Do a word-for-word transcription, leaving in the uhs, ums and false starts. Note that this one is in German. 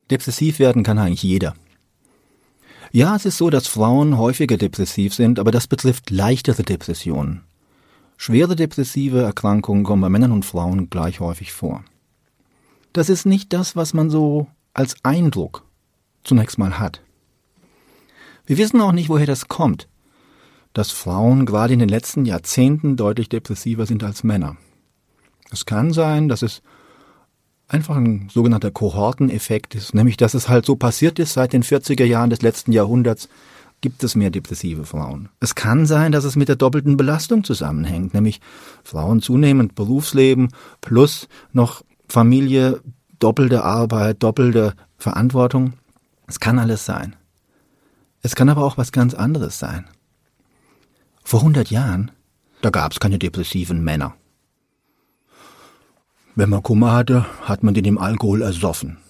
Depressiv werden kann eigentlich jeder. Ja, es ist so, dass Frauen häufiger depressiv sind, aber das betrifft leichtere Depressionen. Schwere depressive Erkrankungen kommen bei Männern und Frauen gleich häufig vor. Das ist nicht das, was man so als Eindruck zunächst mal hat. Wir wissen auch nicht, woher das kommt, dass Frauen gerade in den letzten Jahrzehnten deutlich depressiver sind als Männer. Es kann sein, dass es einfach ein sogenannter Kohorteneffekt ist, nämlich dass es halt so passiert ist, seit den vierziger Jahren des letzten Jahrhunderts gibt es mehr depressive Frauen. Es kann sein, dass es mit der doppelten Belastung zusammenhängt, nämlich Frauen zunehmend Berufsleben plus noch Familie, doppelte Arbeit, doppelte Verantwortung. Es kann alles sein. Es kann aber auch was ganz anderes sein. Vor hundert Jahren, da gab es keine depressiven Männer. Wenn man Kummer hatte, hat man den im Alkohol ersoffen.